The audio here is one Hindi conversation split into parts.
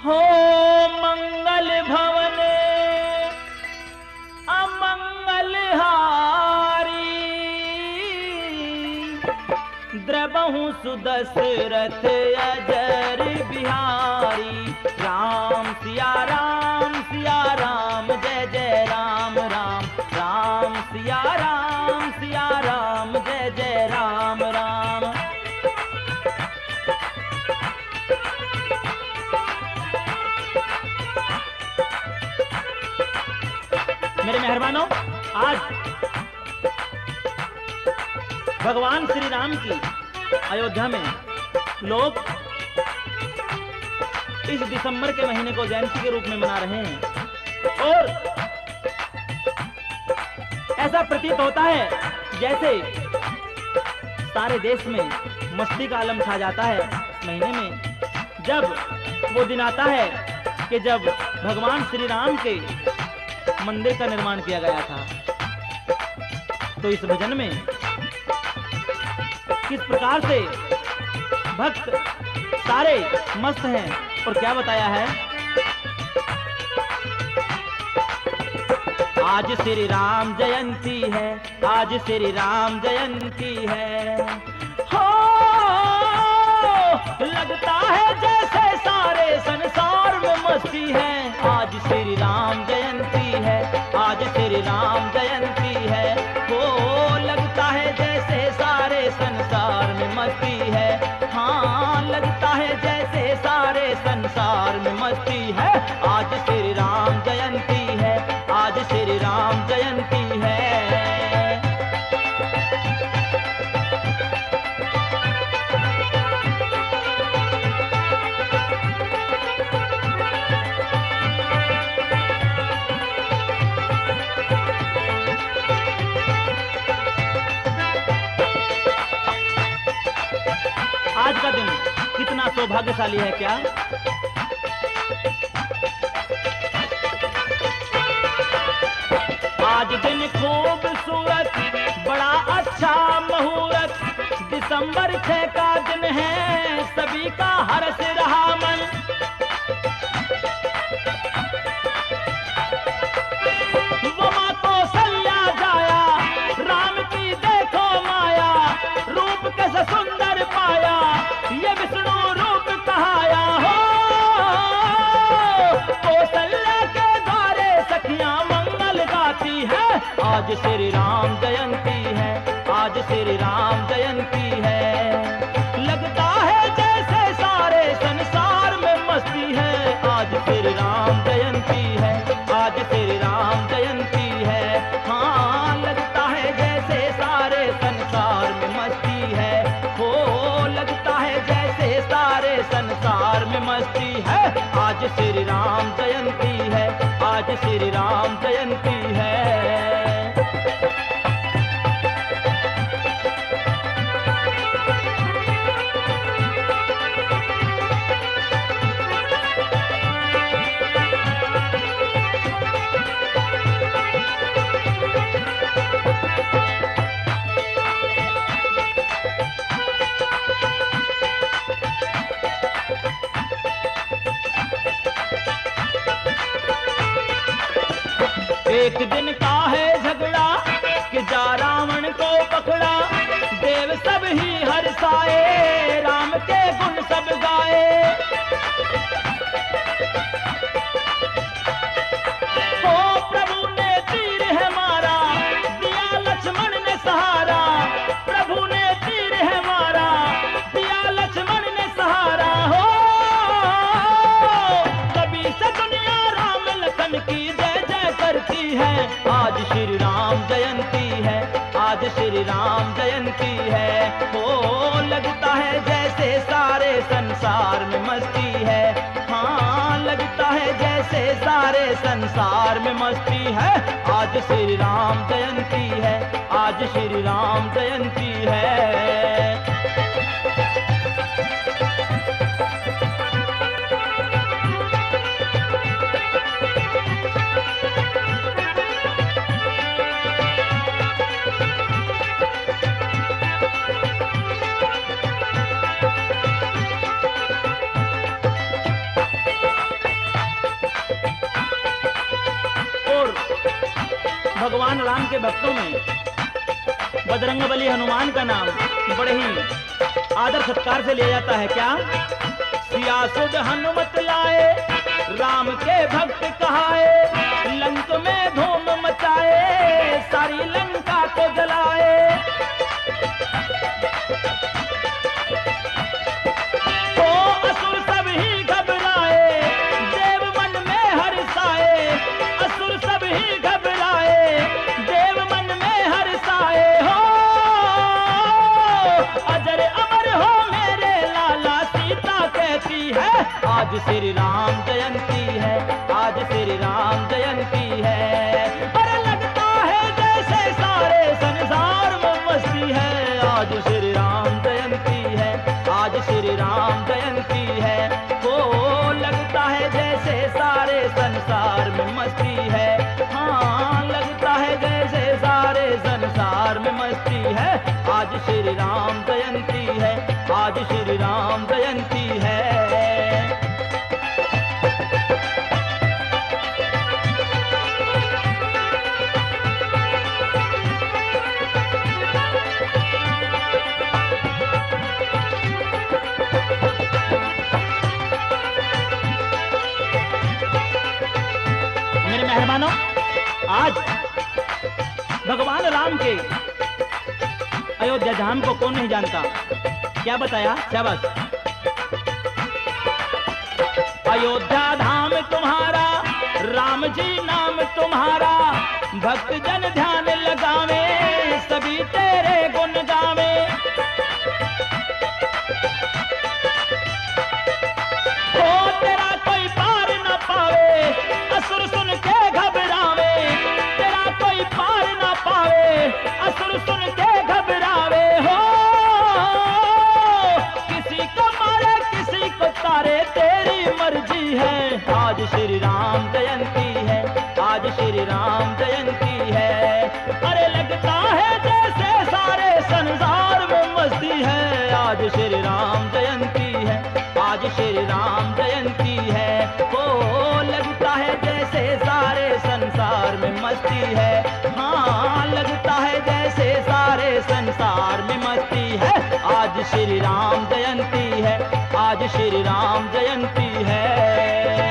हो मंगल भवन अमंगल हारी, द्रबहु सुदशरथ अजर बिहारी। राम सिया राम जय जय राम राम, राम सिया राम जय जय राम राम। मेरे मेहरबानों, आज भगवान श्री राम की अयोध्या में लोग इस दिसंबर के महीने को जयंती के रूप में मना रहे हैं और ऐसा प्रतीत होता है जैसे सारे देश में मस्ती का आलम छा जाता है इस महीने में, जब वो दिन आता है कि जब भगवान श्री राम के मंदिर का निर्माण किया गया था। तो इस भजन में किस प्रकार से भक्त सारे मस्त हैं और क्या बताया है। आज श्री राम जयंती है, आज श्री राम जयंती है। हो लगता है जैसे सारे संसार में मस्ती है। आज श्री राम जयंती है, आज श्री राम जयंती है। हो लगता है जैसे सारे संसार में मस्ती है। हाँ लगता है जैसे सारे संसार में मस्ती है। आज श्री राम जयंती है, आज श्री राम जयंती है। आज का दिन कितना सौभाग्यशाली है क्या। आज दिन खूबसूरत बड़ा अच्छा मुहूर्त, दिसंबर 6 का दिन है, सभी का हर्ष रहा मन। वो माँ कौशल्या जाया, राम की देखो माया, रूप कैसे सुंदर पाया, ये विष्णु रूप कहाया। हो कौशल्या के द्वारे सखियां मंगल गाती है। आज श्री राम जयंती है, आज श्री राम जयंती है। लगता है जैसे सारे संसार में मस्ती है। आज श्री राम जयंती है, आज श्री राम जयंती है। हाँ लगता है जैसे सारे संसार में मस्ती है। हो लगता है जैसे सारे संसार में मस्ती है। आज श्री राम जयंती है, आज श्री राम जयंती है। एक दिन का है झगड़ा कि जा रावण को पकड़ा, देव सब ही हर्षाए, राम के गुण सब गाए। ओ प्रभु ने तीर है मारा, दिया लक्ष्मण ने सहारा। प्रभु ने तीर है मारा, दिया लक्ष्मण ने सहारा। हो कभी से दुनिया राम लखन की जय जय करती है। आज श्री राम जयंती है, आज श्री राम जयंती है। हो लगता है जैसे सारे संसार में मस्ती है। हाँ लगता है जैसे सारे संसार में मस्ती है। आज श्री राम जयंती है, आज श्री राम जयंती है। भगवान राम के भक्तों में बजरंगबली हनुमान का नाम बड़े ही आदर सत्कार से लिया जाता है। क्या? सिया सुध हनुमत लाए, राम के भक्त कहाए, लंक में धूम मचाए, सारी लंका को जलाए। तो असुर सब ही घबराए, देव मन में हर्षाए, असुर सब ही घबराए, देव मन में हर्षाए। हो अजर अमर हो मेरे लाला, सीता कहती है आज श्री राम जयंती है, आज श्री राम जयंती है। पर लगता है जैसे सारे संसार में मस्ती है, आज श्री राम जयंती है, आज श्री राम जयंती है। ओ लगता है जैसे सारे संसार में मस्ती है, हाँ लगता है जैसे सारे संसार में मस्ती है। आज श्री राम जयंती है, आज श्री राम जयंती है। मेरे मेहरबानों, आज भगवान राम के अयोध्या धाम को कौन नहीं जानता? क्या बताया? शाबाश। अयोध्या धाम तुम्हारा, राम जी नाम तुम्हारा, भक्त जन ध्यान लगावे, सभी तेरे गुण गावे। हो तेरा कोई पार न पावे, असुर सुन के घबरावे, तेरा कोई पार न पावे, असुर सुन के घबरावे। हो किसी को मारे किसी को तारे, तेरी मर्जी है। आज श्री राम जयंती है, आज श्री राम जयंती है। अरे लगता है जैसे सारे संसार में मस्ती है, आज श्री राम जयंती है, आज श्री राम जयंती है। ओ लगता है जैसे सारे संसार में मस्ती है, हाँ लगता है जैसे सारे संसार में मस्ती है। आज श्री राम जयंती है, आज श्री राम जयंती है।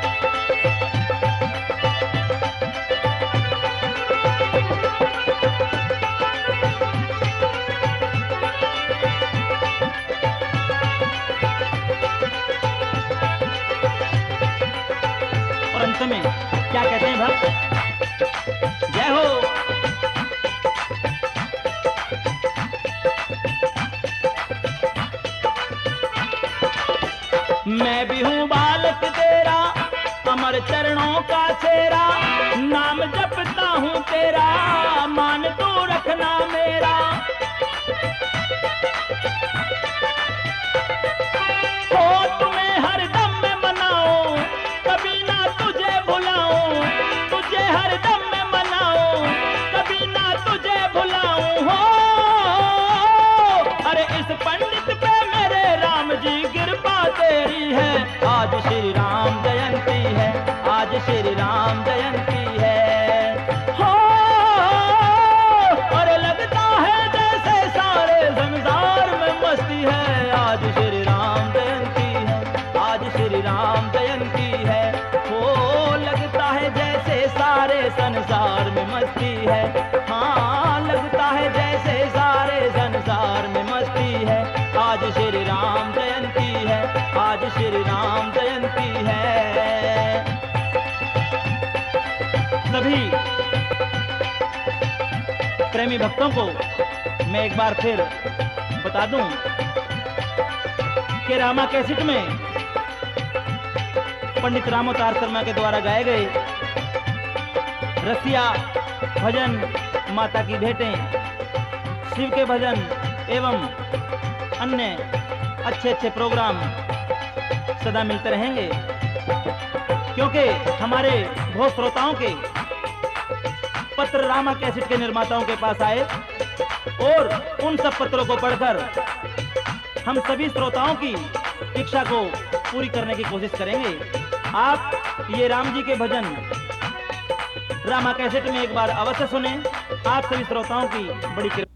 और अंत में क्या कहते हैं भक्त? जय हो। मैं भी हूँ बालक तेरा, अमर चरणों का चेहरा, नाम जपता हूँ तेरा, मान तू रखना मेरा। हो तुम्हें हर दम में मनाओ, कभी ना तुझे भुलाऊं, तुझे हर दम में मनाओ, कभी ना तुझे भुलाऊं। हो अरे इस पंडित पे मेरे राम जी कृपा तेरी है। आज श्री राम जयंती है, आज श्री राम जयंती है। हो अरे लगता है जैसे सारे संसार में मस्ती है, आज श्री राम जयंती है, आज श्री राम जयंती है। हो लगता है जैसे सारे संसार में मस्ती है, हाँ लगता है जैसे सारे संसार में मस्ती है। आज श्री राम जयंती है, आज श्री राम जयंती है। सभी प्रेमी भक्तों को मैं एक बार फिर बता दूं कि रामा कैसेट में पंडित रामोतार शर्मा के द्वारा गाए गए रसिया भजन, माता की भेंटें, शिव के भजन एवं अन्य अच्छे अच्छे प्रोग्राम सदा मिलते रहेंगे, क्योंकि हमारे बहुत श्रोताओं के पत्र रामा कैसेट के निर्माताओं के पास आए और उन सब पत्रों को पढ़कर हम सभी श्रोताओं की इच्छा को पूरी करने की कोशिश करेंगे। आप ये राम जी के भजन ड्रामा कैसेट में एक बार अवश्य सुने। आप सभी श्रोताओं की बड़ी